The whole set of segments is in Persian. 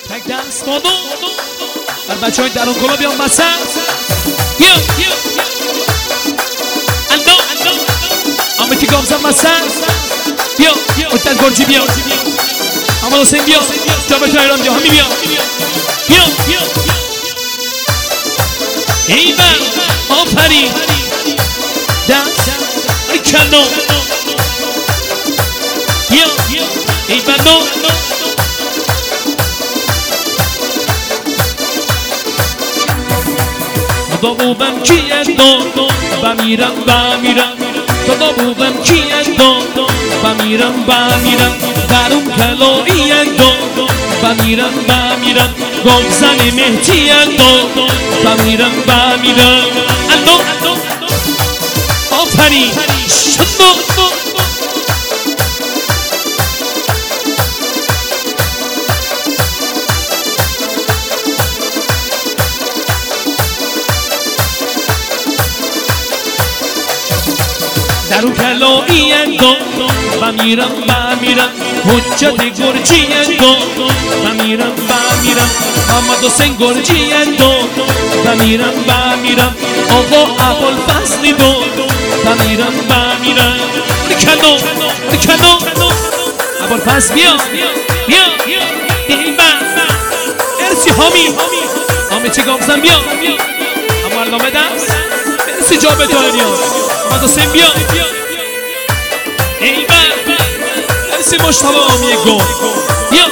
تک دست مادو بر بچه های درون کلا بیان وسط. بیا اندو آمتی گامزن وسط. بیا اوتن گرجی بیا اما حسین بیا جامعه ایران بیا همی بیا ایمن آفرین دست کنو بیا ایمنو خدا بودم کیه دو بمیرم خدا بودم کیه دو بمیرم درون کلاییه دو بمیرم گامزن مهتیه دو بمیرم اندو آفرین شدو درون کلاییه دو بمیرم حجت گرجیه دو بمیرم محمد حسین گرجیه دو بمیرم آقا ابوالفضل دو بمیرم کنو ابوالفضل بیا ارسی حامی چه گامزن بیا اما علامه دست ارسی جا به داریا محمد حسین بیا ارسی مشتبه آمیه گو بیا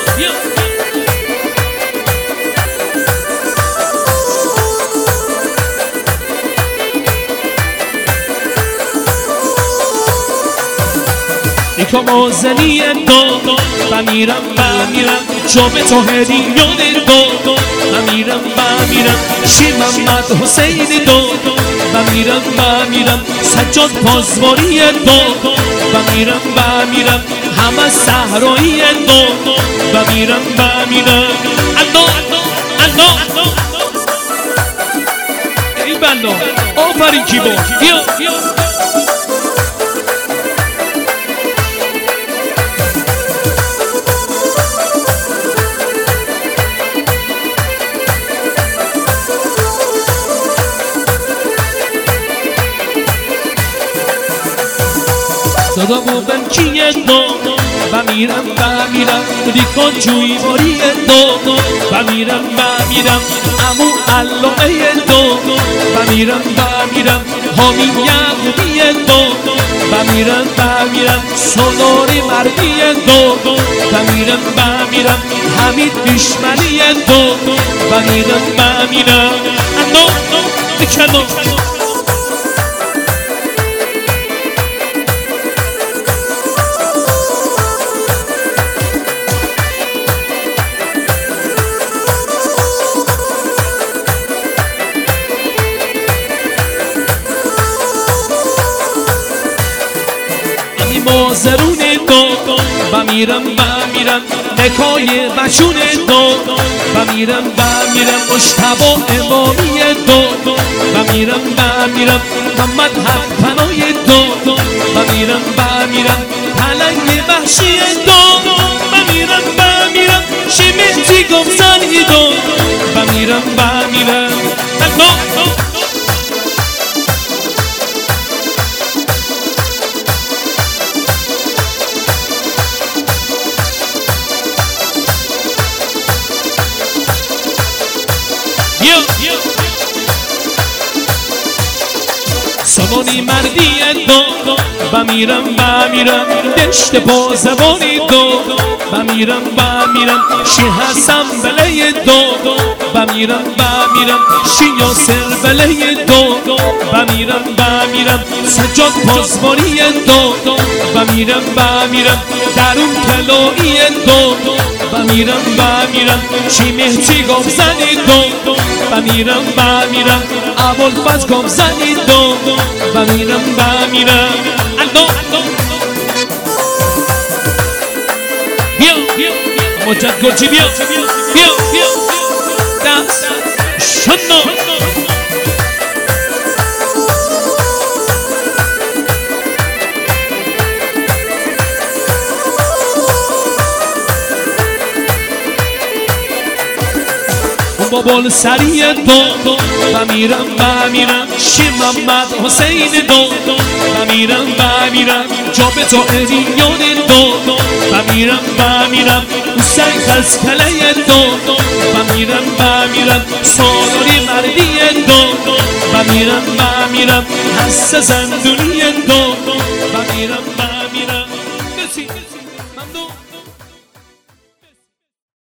ایکا موزنیه دو بمیرم جامعه تو هدیه دو بمیرم شیر محمد حسین دو بمیرم سجاد پازواریه دو بمیرم همه صحراییه دو بمیرم اندو ای بندو آفرین کیبو بیا صدا بودم کیه دو بمیرم ریکان جوی باریه دو بمیرم امو علامه دو بمیرم حامی یعقوبیه دو بمیرم سالاری مردیه دو بمیرم حمید بشملیه دو بمیرم کنو مازرون دو بمیرم نکای بچونه دو بمیرم مشتبه امامیه دو بمیرم محمد حقپنای دو بمیرم پلنگ وحشیه دو بمیرم شیمتی گمزنی دو بمیرم سامانی مردیه دو بمیرم دشت با زبانی دو بمیرم شی حسن بله دو بمیرم شی یاسر بله دو بمیرم سجاد پاسواری دو بمیرم درون کلایی دو بمیرم شی مهتی گامزنی دو بمیرم ابوالفضل گامزنی دو بمیرم اندو بیا مجد گرجی بیا دست شنو با بال سریع دو و میرم شیر محمد حسین دو و میرم جا به تو اریان دو و میرم حسین خزکله دو و میرم سالاری مردی دو و میرم حس زندونی دو و میرم